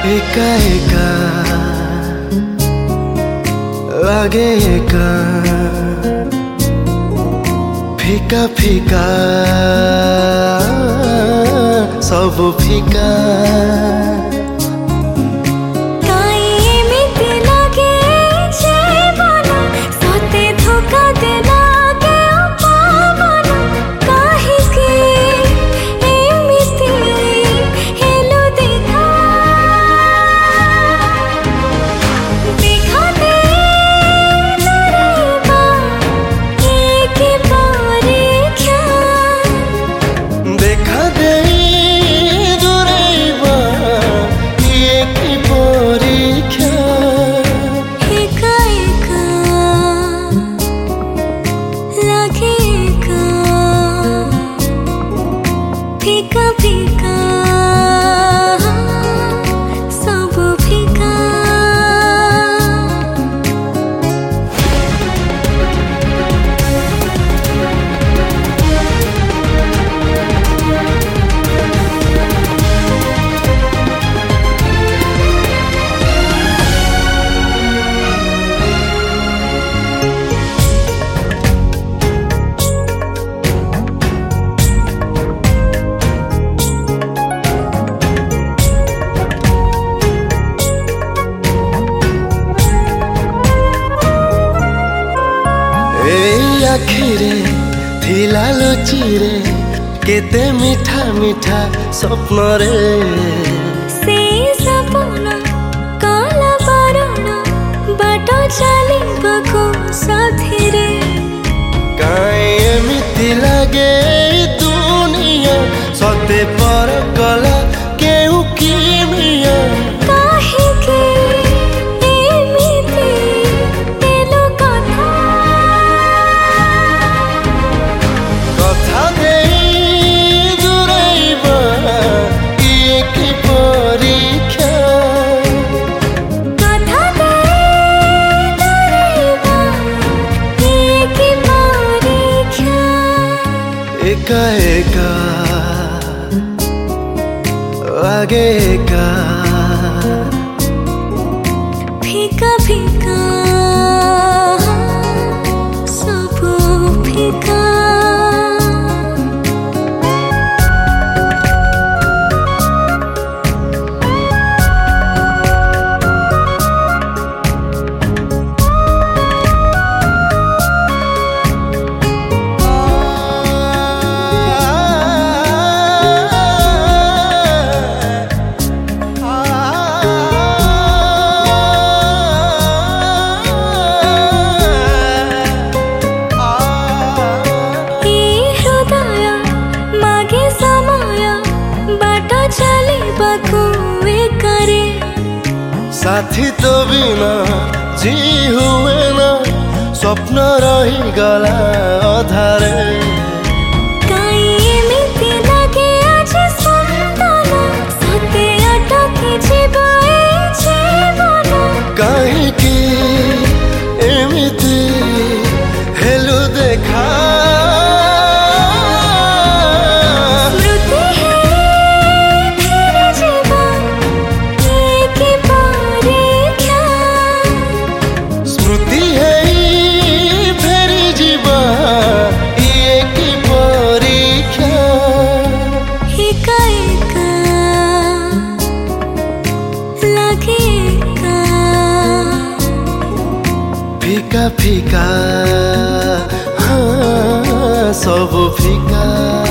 एका एका लागे एका फिका फिका सब फिका फिका फिका सब फिका आखिरे थिला लुचिरे केते मीठा मीठा स्वप्न रे से सपन काला बारण बाट चलिबको साथी रे काई एमिति लागे दुनिया सते पर कला केउ किमिया एका एका लागे एका फिका फिका सब फिका साथी तो बिना जी हुए ना स्वप्न रही गला अधारे कहीं एमिति हेलु देखा फिका फिका हाँ सब फिका।